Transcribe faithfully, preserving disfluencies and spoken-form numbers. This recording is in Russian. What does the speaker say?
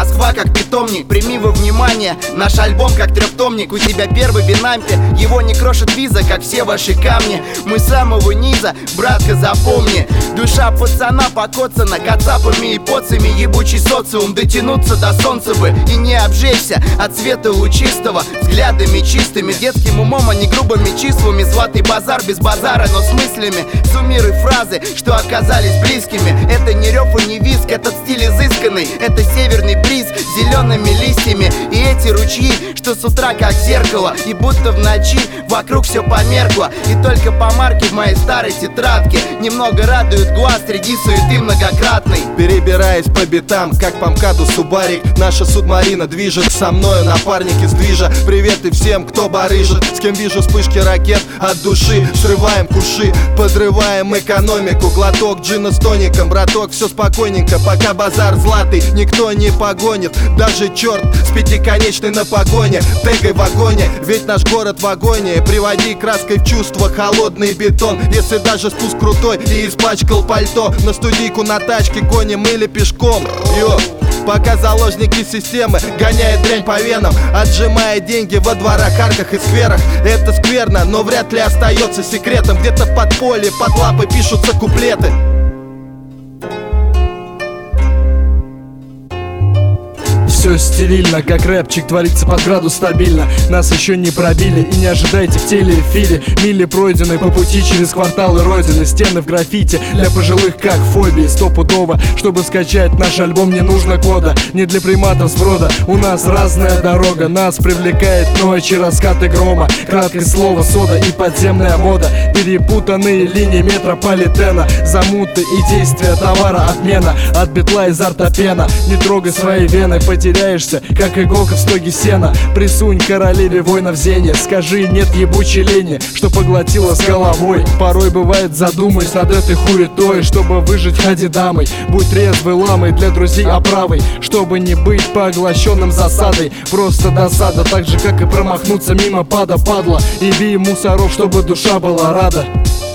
Москва как питомник, прими во внимание наш альбом как трехтомник. У тебя первый в Бинампе, его не крошит виза, как все ваши камни. Мы с самого низа, братка, запомни. Душа пацана покоцана кацапами и поцами. Ебучий социум, дотянуться до солнца бы и не обжечься от света лучистого. Взглядами чистыми, детским умом, а не грубыми числами. Златый базар без базара, но с мыслями. Суммируй фразы, что оказались близкими. Это не рев и не виск, этот стиль изысканный. Это северный бриз с зелеными листьями. И эти ручьи, что с утра как зеркало. И будто в ночи вокруг все померкло. И только помарки в моей старой тетрадке немного радуют глаз среди суеты многократной. Перебираясь по битам, как по МКАДу Субарик, наша субмарина движет со мною, напарники сдвижа. Привет и всем, кто барыжит, с кем вижу вспышки ракет от души. Срываем куши, подрываем экономику. Глоток джина с тоником, браток, все спокойненько. Пока базар златый, никто не погонит. Даже черт с пятиконечной на погоне. Тегай в вагоне, ведь наш город в агонии. Приводи краской в чувство холодный бетон. Если даже спуск крутой и испачкал пальто, на студийку на тачке гоним или пешком. Йо. Пока заложники системы гоняют дрянь по венам, отжимая деньги во дворах, арках и скверах. Это скверно, но вряд ли остается секретом. Где-то в подполье под лапой пишутся куплеты. Все стерильно, как рэпчик творится под градус стабильно. Нас еще не пробили и не ожидайте в телеэфире. Мили пройдены по пути через кварталы родины. Стены в граффити для пожилых как фобии. Стопудово, чтобы скачать наш альбом, не нужно кода. Не для приматов сброда, у нас разная дорога. Нас привлекает ночи, раскаты грома. Краткое слово сода и подземная мода. Перепутанные линии метрополитена. Замуты и действия товара, отмена. От бетла из ортопена. Не трогай свои вены, потеряй как иголка в стоге сена. Присунь королеве воинов зенья. Скажи нет ебучей лени, что поглотила с головой. Порой бывает задумаюсь над этой хуетой. Чтобы выжить, ходи дамой. Будь резвой ламой, для друзей оправой. Чтобы не быть поглощенным засадой. Просто досада, так же как и промахнуться мимо пада падла. И бей мусоров, чтобы душа была рада.